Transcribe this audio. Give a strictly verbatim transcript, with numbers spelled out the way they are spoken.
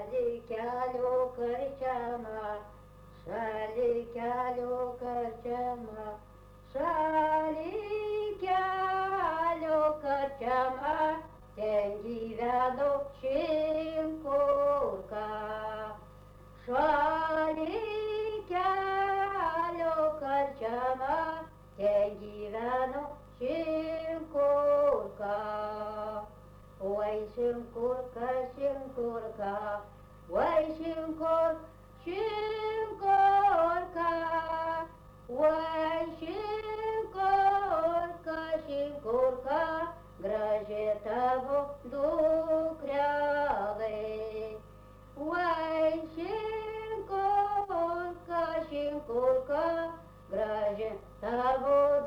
Šalį kelio karčiama, šalį kelio karčiama, šalį kelio karčiama, ten gyveno Šimkurka. Šalį kelio karčiama, ten gyveno Šimkurka. Oi Šimkurka, Šimkurka, oi Šimkur, Šimkurka, oi Šimkurka, Šimkurka, graži tavo dukrelė. Oi Šimkurka, Šimkurka, graži tavo